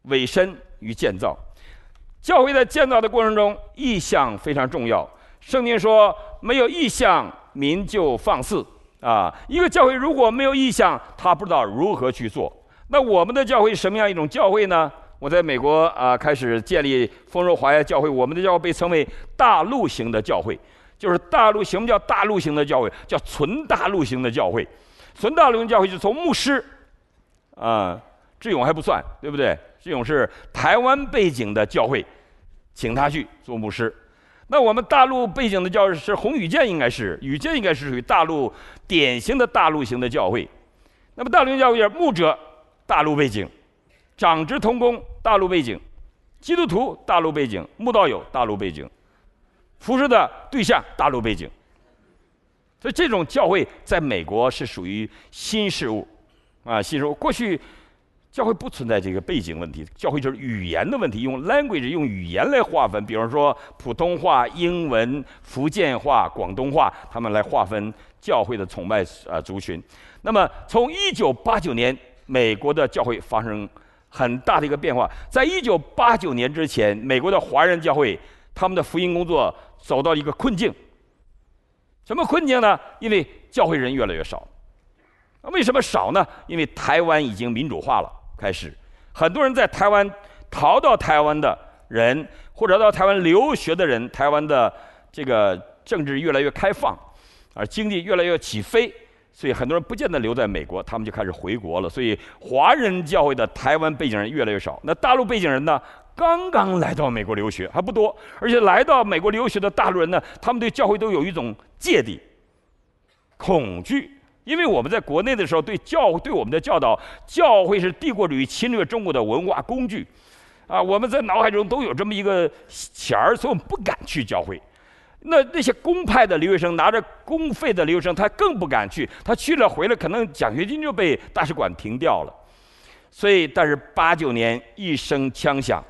委身与建造。教会在建造的过程中，意向非常重要。圣经说，没有意向，民就放肆啊。一个教会如果没有意向，他不知道如何去做。那我们的教会是什么样一种教会呢？我在美国开始建立丰柔华亚教会，我们的教会被称为大陆型的教会，就是大陆。什么叫大陆型的教会？叫纯大陆型的教会。纯大陆型教会就从牧师志勇还不算，对不对？志勇是台湾背景的教会，请他去做牧师。那我们大陆背景的教会是洪宇健，应该是属于大陆典型的大陆型的教会。那么大陆型教会牧者大陆背景，长职同工大陆背景，基督徒大陆背景，慕道友大陆背景，服侍的对象大陆背景。所以这种教会在美国是属于新事物新事物。过去教会不存在这个背景问题，教会就是语言的问题，用 language 用语言来划分，比方说普通话、英文、福建话、广东话，他们来划分教会的崇拜族群。那么从1989年，美国的教会发生很大的一个变化。在1989年之前，美国的华人教会他们的福音工作走到一个困境。什么困境呢？因为教会人越来越少。为什么少呢？因为台湾已经民主化了，开始很多人在台湾逃到台湾的人，或者到台湾留学的人，台湾的这个政治越来越开放，而经济越来越起飞，所以很多人不见得留在美国，他们就开始回国了。所以华人教会的台湾背景人越来越少。那大陆背景人呢？刚刚来到美国留学还不多，而且来到美国留学的大陆人呢，他们对教会都有一种芥蒂、恐惧。因为我们在国内的时候对我们的教导，教会是帝国主义侵略中国的文化工具我们在脑海中都有这么一个弦儿，所以我们不敢去教会。那些公派的留学生，拿着公费的留学生，他更不敢去，他去了回来可能奖学金就被大使馆停掉了。所以但是89年一声枪响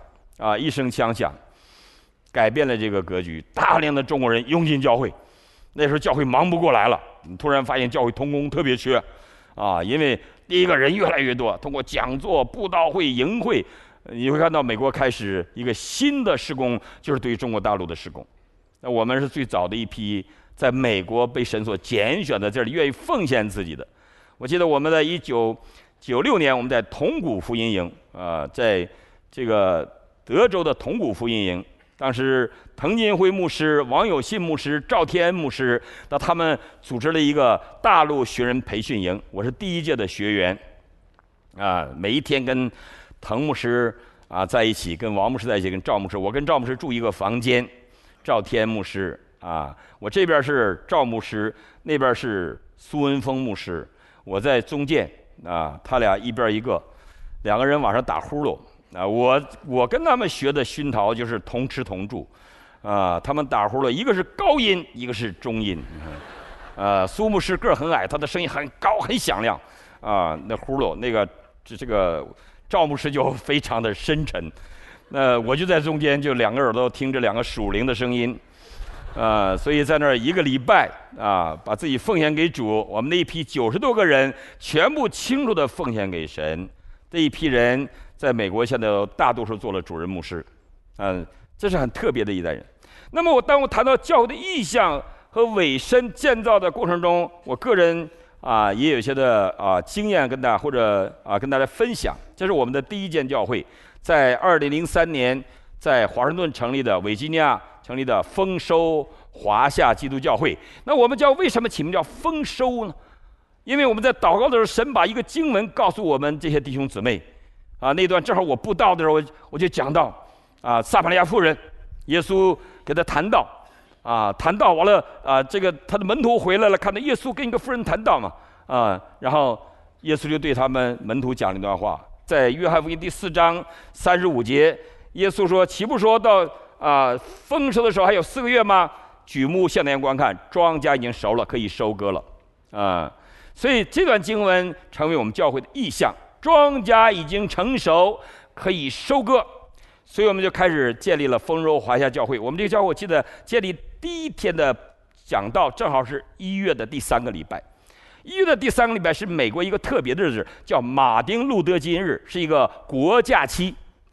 改变了这个格局，大量的中国人涌进教会。那时候教会忙不过来了，突然发现教会同工特别缺因为第一个人越来越多，通过讲座、布道会、营会，你会看到美国开始一个新的事工，就是对于中国大陆的事工。那我们是最早的一批在美国被神所拣选的，这里愿意奉献自己的。我记得我们在1996年，我们在铜鼓福音营在这个德州的铜鼓福音营，当时滕金辉牧师、王有信牧师、赵天恩牧师，那他们组织了一个大陆学人培训营，我是第一届的学员每一天跟滕牧师在一起，跟王牧师在一起，跟赵牧师，我跟赵牧师住一个房间，赵天牧师我这边是赵牧师，那边是苏文峰牧师，我在中间他俩一边一个，两个人晚上打呼噜我跟他们学的熏陶就是同吃同住他们打呼噜，一个是高音，一个是中音苏牧师个儿很矮，他的声音很高很响亮那呼噜，这个赵牧师就非常的深沉，我就在中间，就两个耳朵听着两个属灵的声音所以在那儿1个礼拜把自己奉献给主。我们那一批90多个人全部清楚的奉献给神。这一批人在美国现在大多数做了主任牧师这是很特别的一代人。那么当我谈到教会的意向和委身建造的过程中，我个人也有一些的经验跟大家分享。这是我们的第一间教会，在2003年在华盛顿成立的，维吉尼亚成立的丰收华夏基督教会。那我们为什么起名叫丰收呢？因为我们在祷告的时候，神把一个经文告诉我们这些弟兄姊妹那段正好我布道的时候，我就讲到撒玛利亚妇人，耶稣给他谈道谈道完了这个他的门徒回来了，看到耶稣跟一个妇人谈道嘛然后耶稣就对他们门徒讲了一段话，在约翰福音第4章35节，耶稣说：“岂不说到丰收的时候还有4个月吗？举目向天观看，庄稼已经熟了，可以收割了所以这段经文成为我们教会的意向，庄稼已经成熟，可以收割。所以我们就开始建立了丰柔华夏教会。我们这个教会，我记得建立第一天的讲道正好是1月的第3个礼拜。1月的第3个礼拜是美国一个特别的日子，叫马丁路德金日，是一个国假期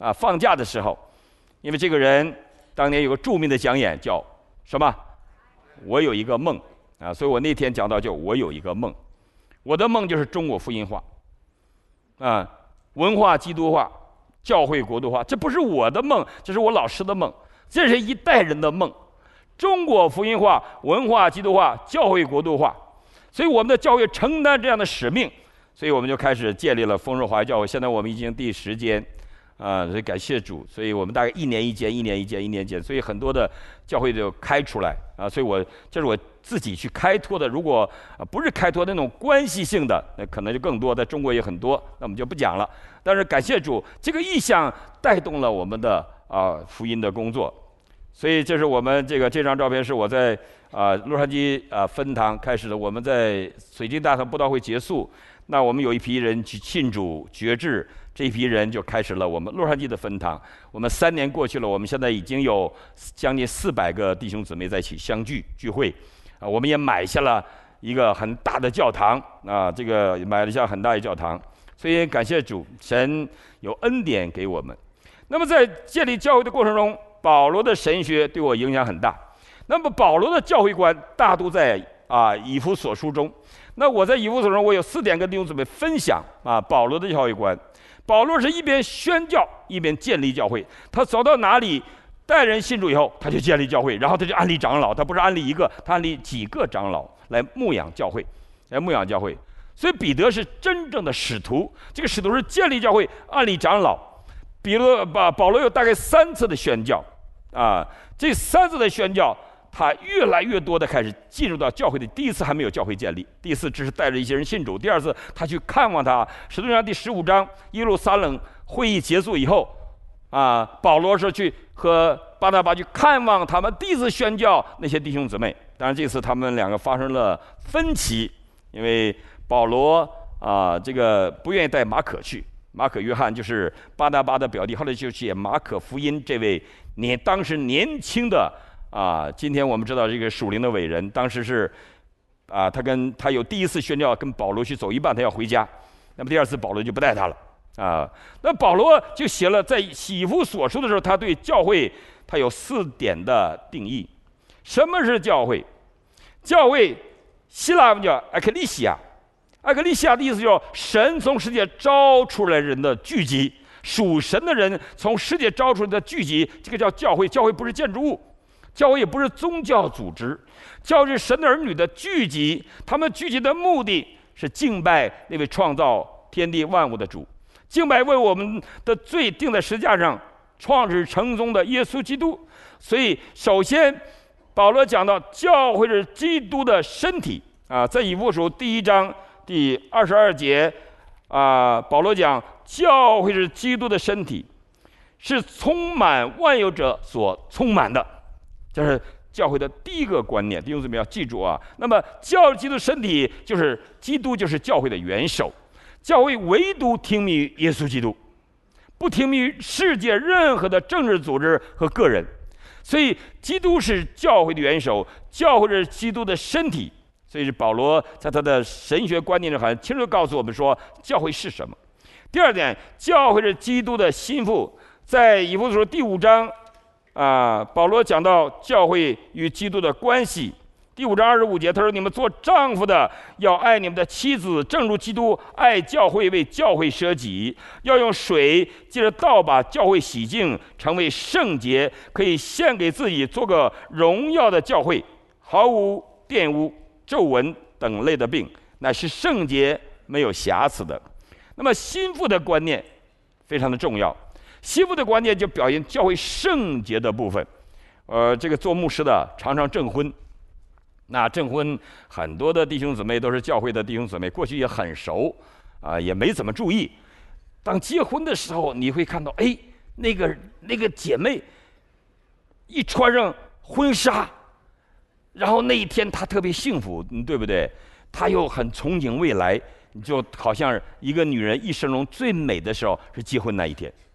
放假的时候，因为这个人当年有个著名的讲演叫什么？我有一个梦所以我那天讲到就我有一个梦，我的梦就是中国福音化文化基督化，教会国度化。这不是我的梦，这是我老师的梦，这是一代人的梦。中国福音化、文化基督化、教会国度化，所以我们的教会承担这样的使命，所以我们就开始建立了丰润华教会。现在我们已经第10间所以感谢主，所以我们大概1年1间，1年1间，1年1间，所以很多的教会就开出来所以这是我自己去开拓的。如果不是开拓那种关系性的，那可能就更多，在中国也很多，那我们就不讲了。但是感谢主，这个意向带动了我们的福音的工作。所以这是我们这张照片是我在洛杉矶分堂开始的。我们在水晶大堂布道会结束，那我们有一批人去信主决志，这一批人就开始了我们洛杉矶的分堂。我们3年过去了，我们现在已经有将近400个弟兄姊妹在一起相聚聚会我们也买下了一个很大的教堂这个买了下很大的教堂。所以感谢主，神有恩典给我们。那么在建立教会的过程中，保罗的神学对我影响很大。那么保罗的教会观大都在以弗所书中。那我在以弗所中，我有4点跟弟兄姊妹分享保罗的教会观。保罗是一边宣教一边建立教会，他走到哪里带人信主以后，他就建立教会，然后他就安立长老，他不是安立一个，他安立几个长老来牧养教会，所以彼得是真正的使徒，这个使徒是建立教会、安立长老。保罗有大概3次的宣教这3次的宣教，他越来越多的开始进入到教会的。第一次还没有教会建立，第一次只是带着一些人信主。第2次他去看望他，使徒行传第15章耶路撒冷会议结束以后保罗说去和巴拿巴去看望他们第一次宣教那些弟兄姊妹。当然这次他们2个发生了分歧，因为保罗这个不愿意带马可去。马可约翰就是巴拿巴的表弟，后来就写马可福音。这位当时年轻的今天我们知道这个属灵的伟人，当时是他有第一次宣教，跟保罗去走一半，他要回家。那么第2次保罗就不带他了那保罗就写了在以弗所书的时候，他对教会他有4点的定义。什么是教会？教会希腊文叫 ekklesia， ekklesia 的意思就是神从世界招出来人的聚集，属神的人从世界招出来的聚集，这个叫教会。教会不是建筑物，教会也不是宗教组织，教会是神的儿女的聚集。他们聚集的目的是敬拜那位创造天地万物的主，敬拜为我们的罪钉在十字架上创始成终的耶稣基督。所以首先保罗讲到教会是基督的身体在以弗所第1章第22节保罗讲教会是基督的身体，是充满万有者所充满的。这是教会的第一个观念，弟兄姊妹要记住那么教基督身体就是基督，就是教会的元首。教会唯独听命于耶稣基督，不听命于世界任何的政治组织和个人。所以基督是教会的元首，教会是基督的身体。所以保罗在他的神学观念中很清楚告诉我们说教会是什么。第2点，教会是基督的心腹。在以弗所第5章保罗讲到教会与基督的关系。第5章25节他说，你们做丈夫的要爱你们的妻子，正如基督爱教会，为教会舍己，要用水借着道把教会洗净，成为圣洁，可以献给自己，做个荣耀的教会，毫无玷污、皱纹等类的病，乃是圣洁没有瑕疵的。那么心腹的观念非常的重要，心腹的观念就表现教会圣洁的部分。这个做牧师的常常证婚，那证婚很多的弟兄姊妹都是教会的弟兄姊妹，过去也很熟也没怎么注意。当结婚的时候，你会看到那个姐妹一穿上婚纱，然后那一天她特别幸福，对不对？她又很憧憬未来，就好像一个女人一生中最美的时候是结婚那一天